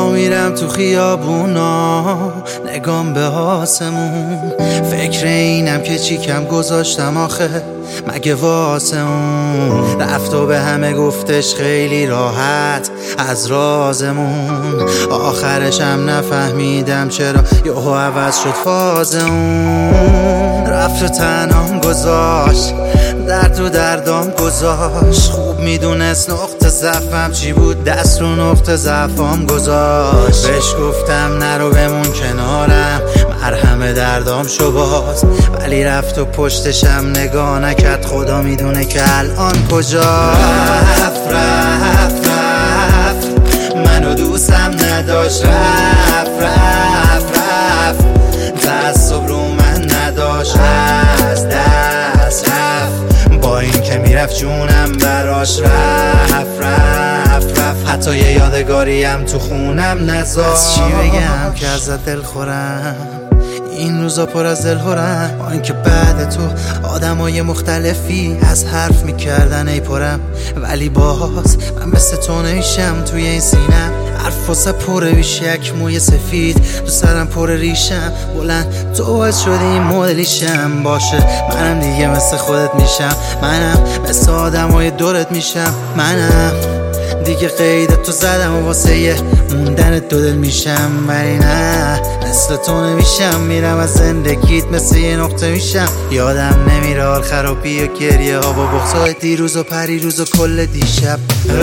میرم تو خیابونا نگام به آسمون، فکر اینم که چی کم گذاشتم آخه مگه واسه اون. رفت و به همه گفتش خیلی راحت از رازمون، آخرشم نفهمیدم چرا یهو عوض شد فاز اون. رفت و تنهام گذاشت، درد و دردام گذاشت، خوب میدونست نقطه ضعفم چی بود، دست رو نقطه ضعفام گذاشت. بهش گفتم نرو بمون کنارم، مرهم دردام شو باز، ولی رفت و پشتشم نگاه نکرد، خدا میدونه که الان کجا. رفت رفت رفت منو دوستم نداشت، رفت رفت رفت تعصب رو من نداشت، از دست رفت با این که میرفت جونم براش، رفت رفت رفت حتی یه یادگاریم تو خونم نذاشت. از چی بگم که ازت دل خورم، این روزا پر از دلهورم، با اینکه بعد تو آدمای مختلفی از حرف میکردن ای پرم، ولی باز من مثل تو نمیشم توی این سینم. حرف واسه پره بیش یک موی سفید، تو سرم پر ریشم بلند، تو باعث شدی این مدلیشم باشه. منم دیگه مثل خودت میشم، منم مثل آدمای دورت میشم، منم دیگه قید تو زدم و واسه یه موندن دو دل میشم، ولی نه مثل تو نمیشم. میرم از زندگیت مثل یه نقطه میشم، یادم نمیره حال خرابی و گریه ها با بغضای دیروز و پریروز و کل دیشب.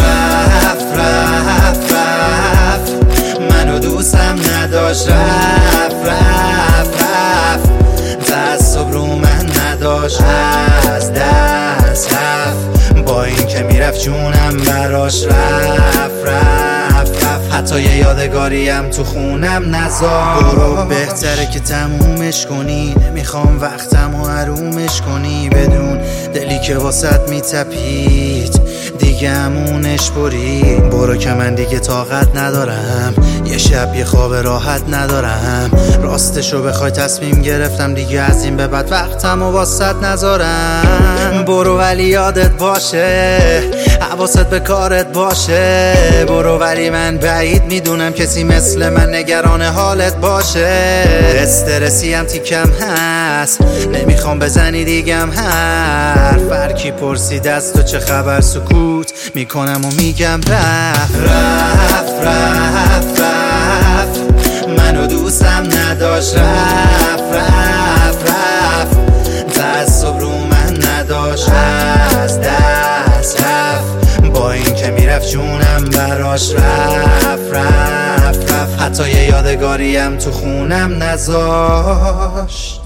رفت رفت رفت منو دوستم نداشت، رفت رفت رفت تعصب رو من نداشت، از دست رفت با این که میرفت جونم براش، رفت رفت رفت حتی یه یادگاریم تو خونم نذاشت. برو بهتره که تمومش کنی، نمیخوام وقتم و حرومش کنی، بدون دلی که واسط میتپید دیگه همونش بری. برو که من دیگه طاقت ندارم، یه شب یه خواب راحت ندارم، راستشو بخوای تصمیم گرفتم دیگه از این به بعد وقتم و واسط نذارم. برو ولی یادت باشه، حواست به کارت باشه، برو ولی من بعید میدونم کسی مثل من نگران حالت باشه. استرسیم تیکم هست، نمیخوام بزنی دیگم حرف، هرکی پرسید از تو چه خبر سکوت میکنم و میگم رفت رفت رفت رفت منو دوستم نداشت، رفت رفت رفت تعصب رو من نداشت، از دست رفت با این که میرفت جونم براش، رفت رفت رفت حتی یه یادگاریم تو خونم نذاشت.